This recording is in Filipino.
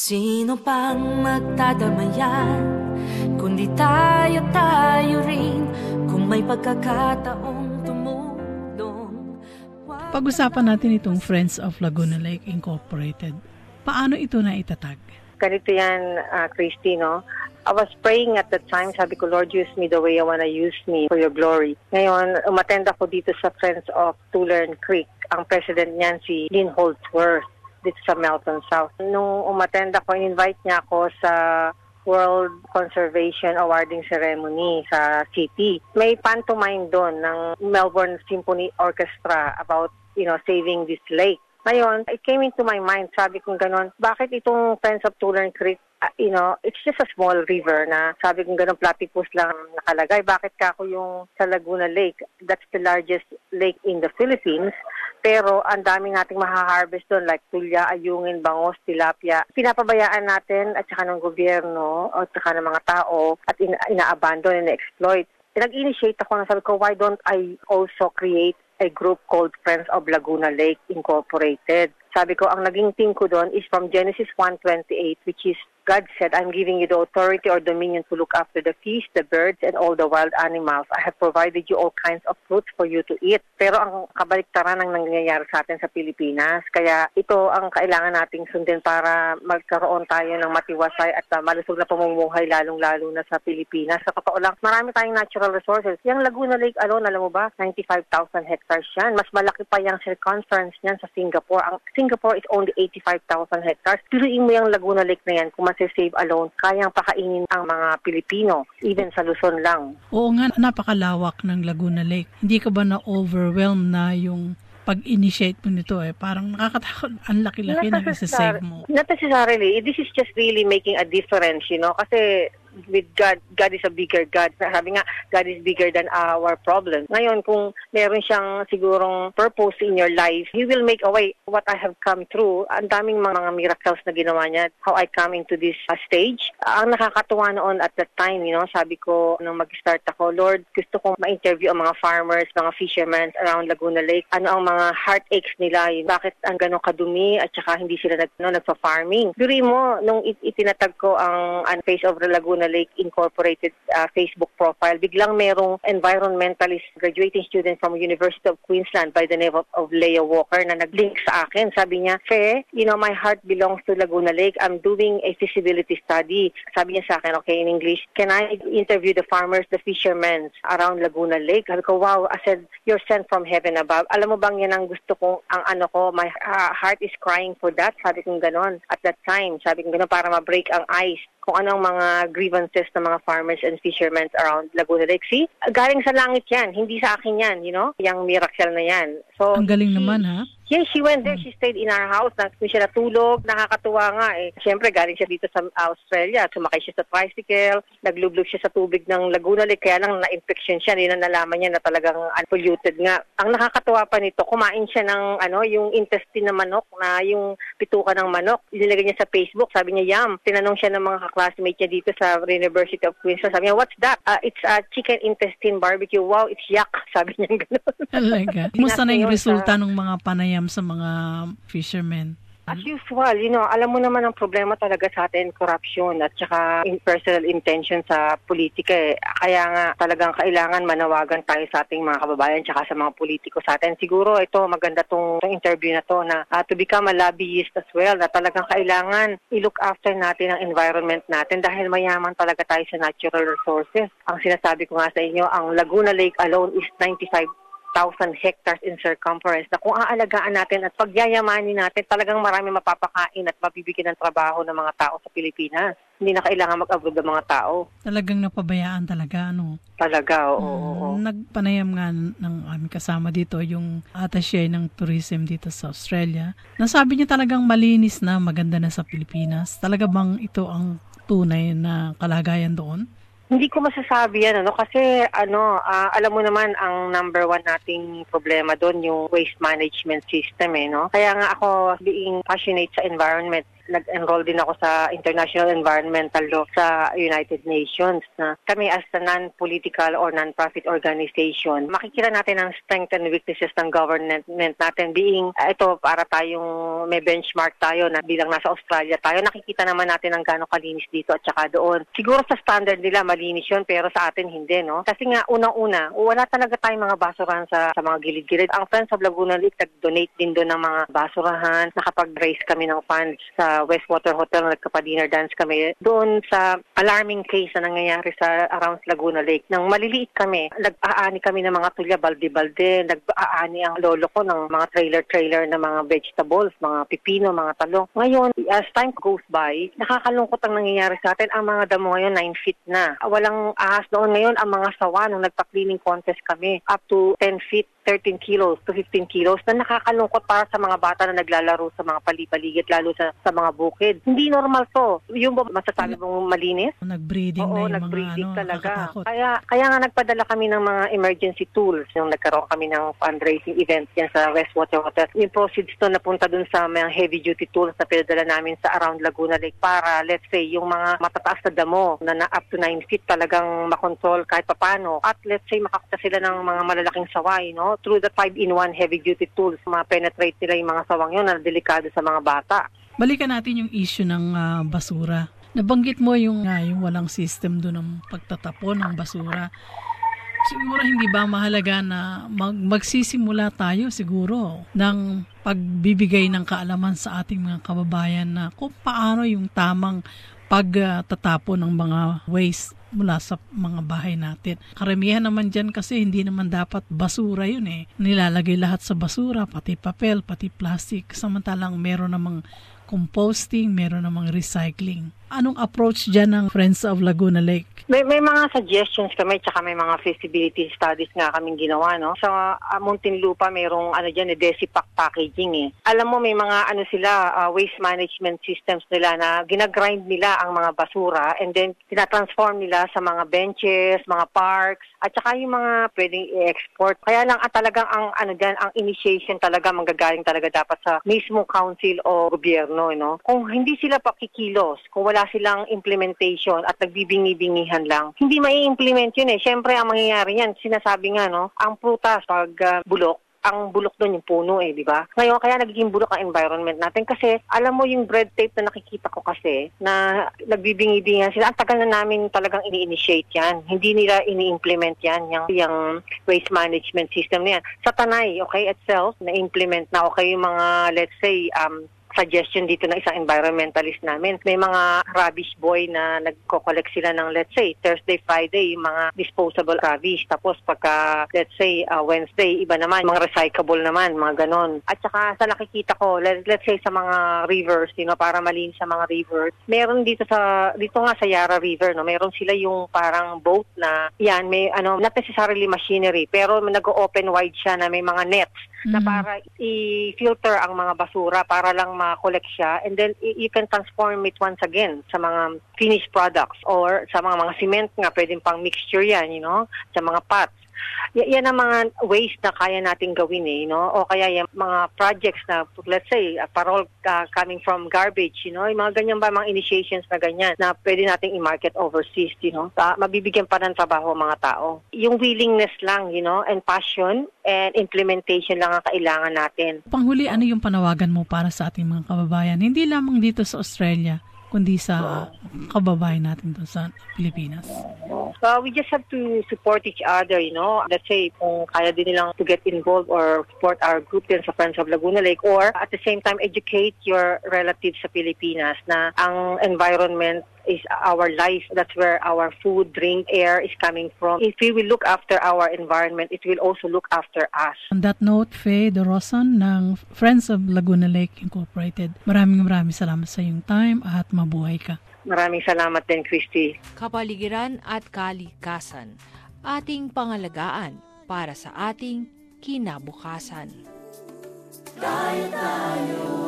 Sino pang magdadamayan, kundi tayo rin, kung may pagkakataong tumulong. Pag-usapan natin itong Friends of Laguna Lake Incorporated. Paano ito na itatag? Ganito yan, Christy, no? I was praying at the time, sabi ko, Lord, use me the way you wanna use me for your glory. Ngayon, umattend ako dito sa Friends of Tulern Creek. Ang president niyan si Lynn Holdsworth, dito sa Melton South. Nung umattend ako, invite niya ako sa World Conservation Awarding Ceremony sa city. May pantomime doon ng Melbourne Symphony Orchestra about, saving this lake. Ngayon, it came into my mind, sabi kong gano'n, bakit itong Friends of Tulern Creek, it's just a small river na sabi kong gano'n, platypus lang nakalagay. Bakit kako yung sa Laguna Lake? That's the largest lake in the Philippines. Pero ang daming nating maha-harvest doon like tulya, ayungin, bangos, tilapia. Pinapabayaan natin at saka ng gobyerno at saka ng mga tao at ina-abandon and exploit. Nag-initiate ako na sabi ko, why don't I also create a group called Friends of Laguna Lake Incorporated? Sabi ko, ang naging team ko doon is from Genesis 1:28, which is God said, I'm giving you the authority or dominion to look after the fish, the birds, and all the wild animals. I have provided you all kinds of fruits for you to eat. Pero ang kabaliktaran ng nangyayari sa atin sa Pilipinas. Kaya ito ang kailangan nating sundin para magkaroon tayo ng matiwasay at malusog na pamumuhay lalong-lalo na sa Pilipinas. Sa totoo lang, marami tayong natural resources. Yung Laguna Lake alone, alam mo ba, 95,000 hectares yan. Mas malaki pa yung circumference niyan sa Singapore. Ang Singapore is only 85,000 hectares. Piluin mo yung Laguna Lake na yan, kung save alone, kayang pakainin ang mga Pilipino, even sa Luzon lang. Oo nga, napakalawak ng Laguna Lake. Hindi ka ba na-overwhelm na yung pag-initiate mo nito parang nakakatakot, ang laki-laki na isa-save mo? Not necessarily. This is just really making a difference, kasi with God is a bigger God. Sabi nga, God is bigger than our problem. Ngayon, kung meron siyang sigurong purpose in your life, He will make a way. What I have come through, ang daming mga miracles na ginawa niya, how I come into this stage. Ang nakakatuwa noon at that time, sabi ko, nung mag-start ako, Lord, gusto kong ma-interview ang mga farmers, mga fishermen around Laguna Lake. Ano ang mga heartaches nila? Bakit ang gano'ng kadumi at saka hindi sila nagpa-farming? Duri mo, nung itinatag ko ang Face of the Laguna Lake Incorporated Facebook profile, biglang merong environmentalist graduating student from University of Queensland by the name of Leah Walker na nag-link sa akin. Sabi niya, Fe, my heart belongs to Laguna Lake. I'm doing a feasibility study. Sabi niya sa akin, okay, in English, can I interview the farmers, the fishermen around Laguna Lake? Sabi ko, wow. I said, you're sent from heaven above. Alam mo bang yan ang gusto kong, my heart is crying for that. Sabi kong ganon. At that time, sabi kong ganon para ma-break ang ice kung anong mga grievances ng mga farmers and fishermen around Laguna Lake. See, galing sa langit yan, hindi sa akin yan, yung miracle na yan. So, ang galing naman, ha? Yes, she went there. She stayed in our house. Doon siya natulog. Nakakatuwa nga Siyempre, galing siya dito sa Australia. Sumakay siya sa tricycle. Naglublog siya sa tubig ng Laguna Lake. Kaya lang na-infection siya. Hindi na nalaman niya na talagang unpolluted nga. Ang nakakatuwa pa nito, kumain siya ng yung intestine ng manok, na yung pituka ng manok. Inilagay niya sa Facebook. Sabi niya, yum. Tinanong siya ng mga classmate niya dito sa University of Queensland. Sabi niya, what's that? It's a chicken intestine barbecue. Wow, it's yuck. Sabi niya gano'n. Talaga. Kumusta na yung resulta ng mga panayam sa mga fishermen? As usual, alam mo naman ang problema talaga sa atin, corruption at saka personal intention sa politika. Kaya nga talagang kailangan manawagan tayo sa ating mga kababayan at sa mga politiko sa atin. Siguro ito, maganda tong interview na to na to become a lobbyist as well, na talagang kailangan i-look after natin ang environment natin dahil mayaman talaga tayo sa natural resources. Ang sinasabi ko nga sa inyo, ang Laguna Lake alone is 95,000 hectares in circumference na kung aalagaan natin at pagyayamanin natin, talagang marami mapapakain at mabibigyan ng trabaho ng mga tao sa Pilipinas. Hindi na kailangan mag-abroad ng mga tao. Talagang napabayaan talaga, Talaga, oo. Nagpanayam nga ng aming kasama dito, yung attaché ng tourism dito sa Australia. Nasabi niya talagang malinis na, maganda na sa Pilipinas. Talaga bang ito ang tunay na kalagayan doon? Hindi ko masasabi yan, kasi alam mo naman ang number one nating problema doon, yung waste management system, Kaya nga ako being passionate sa environment, nag-enroll din ako sa International Environmental Law sa United Nations. Na kami as a non-political or non-profit organization, makikita natin ang strength and weaknesses ng government natin being ito para tayong may benchmark tayo na bilang nasa Australia tayo, nakikita naman natin ang gaano kalinis dito at saka doon. Siguro sa standard nila malinis yun pero sa atin hindi, no? Kasi nga unang-una, wala talaga tayong mga basurahan sa mga gilid-gilid. Ang Friends of Laguna Lake nag-donate din doon ng mga basurahan. Nakapag-raise kami ng funds sa Westwater Hotel, nagkapa-dinner dance kami. Doon sa alarming case na nangyayari sa around Laguna Lake. Nang maliliit kami, nag-aani kami ng mga tulya, balde-balde, nag-aani ang lolo ko ng mga trailer na mga vegetables, mga pipino, mga talong. Ngayon, as time goes by, nakakalungkot ang nangyayari sa atin. Ang mga damo ngayon 9 feet na. Walang ahas noon. Ngayon, ang mga sawa, nung nagpa-cleaning contest kami, up to 10 feet, 13 kilos to 15 kilos na nakakalungkot para sa mga bata na naglalaro sa mga palipaligid, lalo sa mga bukid. Hindi normal to. Yung ba masasabi mong malinis? Nag-breeding Oo, na yung nag-breeding mga talaga. nakakatakot. Kaya nga nagpadala kami ng mga emergency tools nung nagkaroon kami ng fundraising event yan sa Westwater Hotel. Yung proceeds to napunta dun sa mga heavy-duty tools na pinadala namin sa around Laguna Lake para, let's say, yung mga matataas na damo na up to 9 feet talagang makontrol kahit papano. At let's say, makakita sila ng mga malalaking saway, no? Through the 5-in-1 heavy-duty tools, ma-penetrate nila yung mga sawang yun na delikado sa mga bata. Balikan natin yung issue ng basura. Nabanggit mo yung walang system doon ng pagtatapon ng basura. Siguro hindi ba mahalaga na magsisimula tayo siguro ng pagbibigay ng kaalaman sa ating mga kababayan na kung paano yung tamang pagtatapon ng mga waste mula sa mga bahay natin. Karamihan naman dyan kasi hindi naman dapat basura yun eh. Nilalagay lahat sa basura, pati papel, pati plastic. Samantalang meron namang composting, meron namang recycling. Anong approach dyan ng Friends of Laguna Lake? May mga suggestions kami, tsaka may mga feasibility studies nga kaming ginawa, no? Sa Muntinlupa, mayroong Desipack packaging eh. Alam mo, may mga waste management systems nila na ginagrind nila ang mga basura and then tinatransform nila sa mga benches, mga parks, at saka yung mga pwedeng i-export. Kaya lang talagang ang initiation talaga manggagaling talaga dapat sa mismong council o gobyerno, no? Kung hindi sila pakikilos, kung wala silang implementation at nagbibingi-bingihan lang, hindi mai-implement yun eh. Siyempre, ang mangyayari yan, sinasabi nga, no, ang prutas pag bulok, ang bulok doon yung puno eh, di ba? Ngayon, kaya nagiging bulok ang environment natin kasi alam mo yung bread tape na nakikita ko kasi na nagbibingi-bingihan sila, ang tagal na namin talagang ini-initiate yan. Hindi nila ini-implement yan, yung waste management system na yan. Sa Tanay, okay, itself, na-implement na okay yung mga, let's say, suggestion dito ng isang environmentalist namin. May mga rubbish boy na nagko-collect sila ng, let's say, Thursday, Friday, yung mga disposable rubbish. Tapos pagka, let's say, Wednesday, iba naman, mga recyclable naman, mga ganon. At saka sa nakikita ko, let's say sa mga rivers, para malinis sa mga rivers, meron dito nga sa Yara River, no, meron sila yung parang boat na, yan, may, not necessarily machinery, pero nag-open wide siya na may mga nets na para i-filter ang mga basura para lang ma-collect siya and then you can transform it once again sa mga finished products or sa mga cement nga, pwedeng pang mixture yan, sa mga pots. Yan ang mga ways na kaya natin gawin o kaya yung mga projects na, let's say, parol coming from garbage, yung mga ganyan ba, mga initiations na ganyan na pwede nating i-market overseas, mabibigyan pa ng trabaho ang mga tao. Yung willingness lang, and passion and implementation lang ang kailangan natin. Panghuli, ano yung panawagan mo para sa ating mga kababayan? Hindi lamang dito sa Australia, kundi sa kababayan natin doon sa Pilipinas. We just have to support each other, Let's say, kung kaya din nilang to get involved or support our group din sa Friends of Laguna Lake or at the same time educate your relatives sa Pilipinas na ang environment is our life. That's where our food, drink, air is coming from. If we will look after our environment, it will also look after us. On that note, Faye Doroson ng Friends of Laguna Lake Incorporated, maraming salamat sa iyong time at mabuhay ka. Maraming salamat din, Christy. Kapaligiran at kalikasan, ating pangalagaan para sa ating kinabukasan. Tayo